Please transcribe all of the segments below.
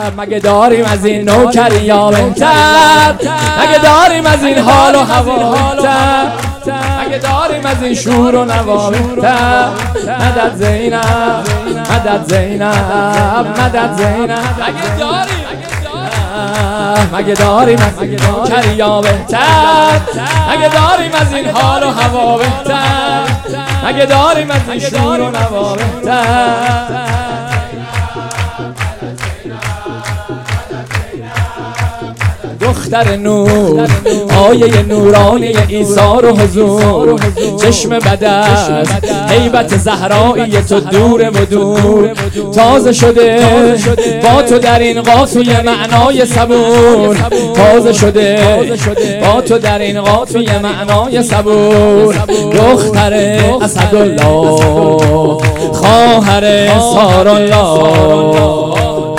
مگه داریم از این نوکریا بهتر؟ مگه داریم از این حال و هوا بهتر؟ مگه داریم از این شور و نوا بهتر؟ مدد زینب، مدد زینب، مدد زینب. مگه داریم از این نوکریا بهتر؟ مگه داریم از این حال و هوا بهتر؟ مگه داریم از این شور و نوا بهتر؟ دختر نور، آیه نورانی ایثار و حضور، چشم بدست، هیبت زهرایی تو دور و دور. تازه شده با تو در این قافیه معنای صبور، تازه شده با تو در این قافیه معنای صبور. دختر اسدالله، خواهر سارالله،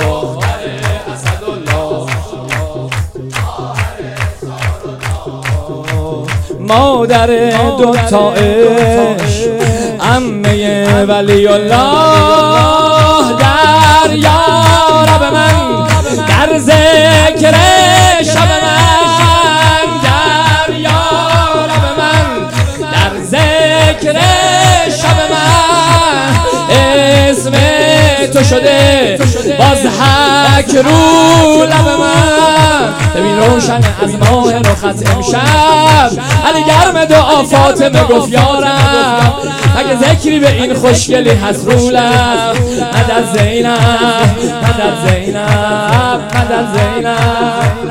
مادر دوتا عشق، عمه ولی الله. در یارب من، در ذکر شب من، در یارب من، در ذکر شب من. اسم تو شده باز حک رو لب من. ببین روشن از ماه رخت امشب، علی گرم دعا فاطمه گفت یارم. اگه ذکری به این خوشگلی هست رو لب. مدد زینب، مدد زینب، مدد زینب.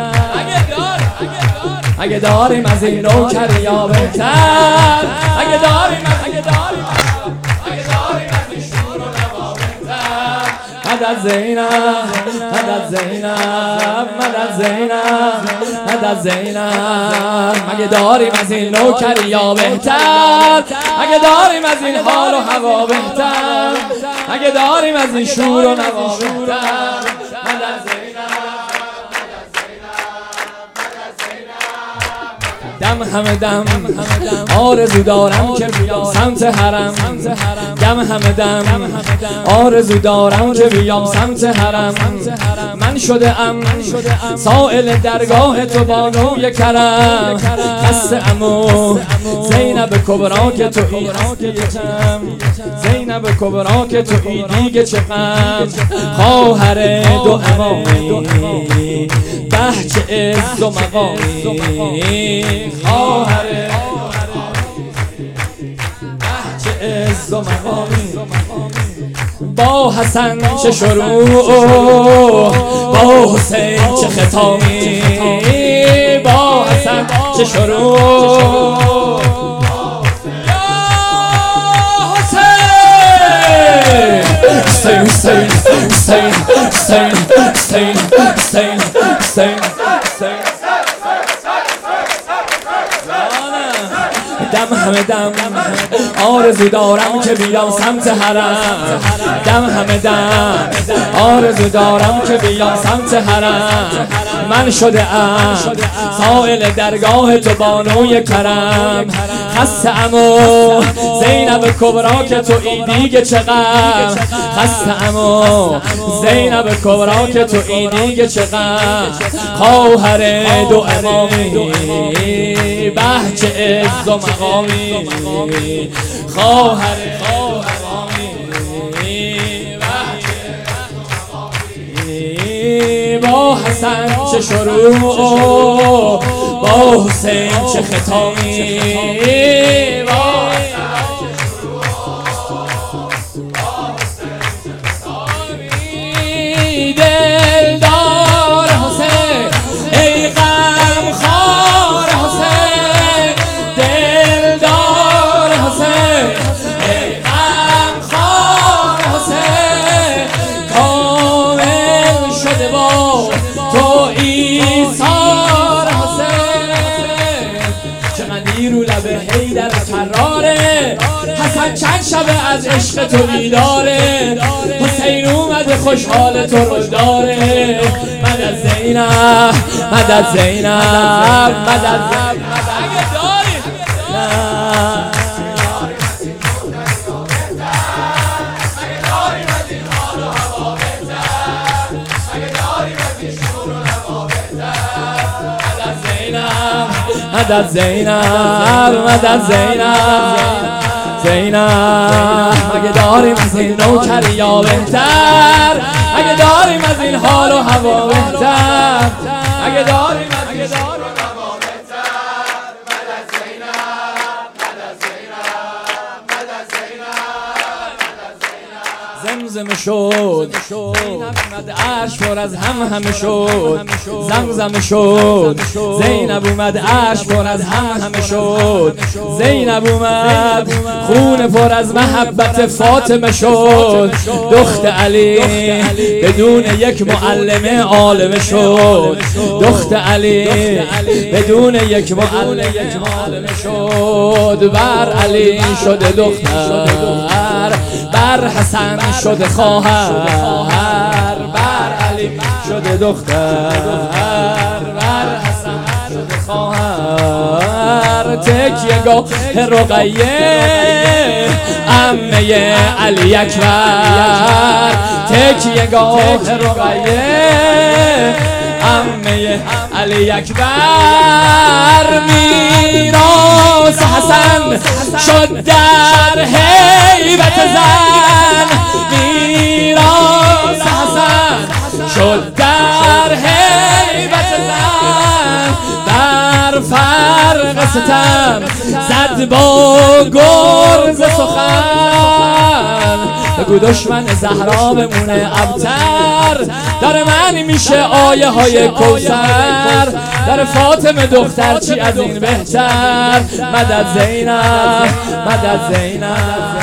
اگه داریم از این نوکریا بهتر، اگه داریم از این شور و نوا بهتر. مدد زینب، مدد زینب، مدد زینب، مدد زینب. مگه داریم از این نوکریا بهتر؟ مگه داریم از این حال و هوا بهتر؟ مگه داریم از این شور و نوا بهتر؟ مدد زینب، دم همه دم آرزو دارم که بیام سمت حرم. دم همه دم آرزو دارم که بیام سمت حرم. من شده ام سائل درگاه تو بانوی کرم. خسته امو زینب کبرا که تو ایدیگم، زینب کبرا که تو ایدیگ چه غم. خواهر دو امامی، بهچه عز و مقامی. خواهر بهچه عز و مقامی. با حسن چه شروع، با حسین چه ختامی. با حسن چه شروع، Sing, sing, sing, sing, sing, sing, sing, sing. دم همه دم آرزو دارم که بیام سمت حرم. دم همه دم آرزو دارم که بیام سمت حرم. من شده ام سائل درگاه تو بانوی کرم. خسته امو زینب کبرا که تو ایدیگ چه غم. خسته امو زینب کبرا که تو ایدیگ چه غم. خواهر دو امامی، بهچه عز و مقامی. خواهر امامی، با حسن چه شروع، با حسین چه ختامی. با حسن چه شروع، با حسین چه ختامی. دلدار حسین ای غم خوار حسین. دلدار حسین ای غم خوار حسین. کامل شده با تو ایثار حسین. چقدر رو لب حیدر فراره. حسن چند شبه از عشق تو بیداره. حسین اومده خوشحال تو رو داره. مدد زینب، مدد زینب، مدد زینب. اگه داری مدد زینب مدد زینب اگه داریم از این نوکری یا بهتر اگه داریم از این حال و هوا بهتر اگه داریم از این حال و هوا بهتر مدد زینب مدد زینب مدد زینب زمزم شد زینب عرش پر از هم شد زمزم شد زینب اومد عرش پر از هم شد زینب اومد خون پر از محبت فاطمه شد دخت علی بدون یک معلمه عالمه شد دخت علی بدون یک معلمه شد بر علی شده دختر بر حسن شده خواهر بر علی شده دختر بر حسن شده خواهر تکیه گاه رقیه عمه علی اکبر تکیه گاه رقیه عمه علی اکبر میراث حسن شد در هیبت زن میراث حسن شد در هیبت زن در فرق ستم زد با گرز سخن بگو دشمن زهرا بمونه ابتر در من میشه آیه های کوثر در فاطمه دختر چی از این بهتر مدد زینب مدد زینب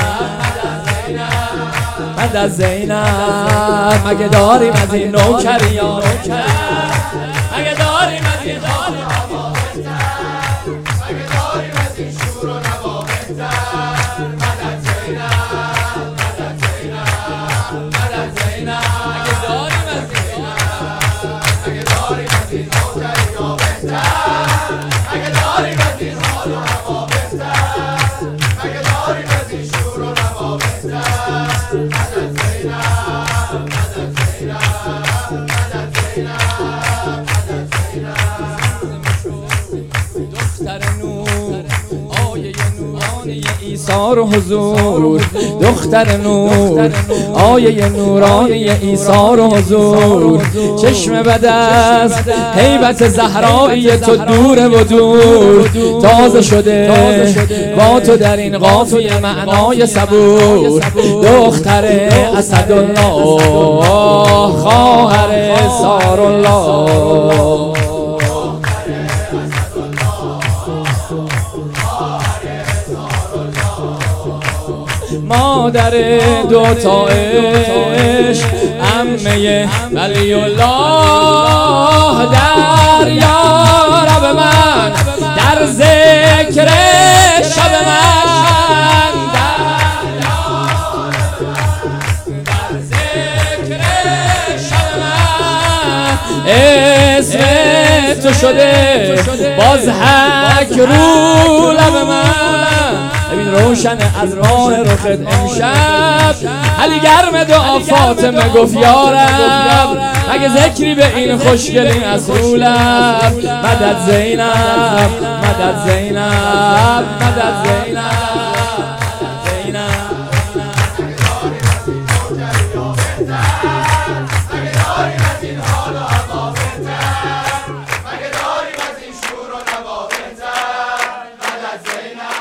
مدد زینب اگه داریم از این نوکری یا نوکر اگه داریم از این حال و هوا بهتر اگه داریم از این شور و نوا بهتر مدد زینب مدد زینب مدد زینب اگه داریم از این اگه داریم از این نوکری یا بهتر اگه داریم از این حال و هوا بهتر اگه داریم از این شور و نوا بهتر مدد زینب مدد زینب مدد زینب دختر نور آیه نورانی ایثار و حضور دختر نور آیه نورانی ایثار و حضور چشم بد است هیبت زهرایی تو دور و دور تازه شده با تو در این قافیه معنای صبور دختر اسدالله خواهر سارالله مادر دوتا عشق عمه ولی الله در یارب من در ذکر شب من در ذکر شب من اسم تو شده باز حک رو لب من ببین روشن از راه رخت امشب علی گرم دعا فاطمه گفت یارب اگه ذکری به این خوشگلی از رولب مدد زینب مدد زینب مدد زینب زینب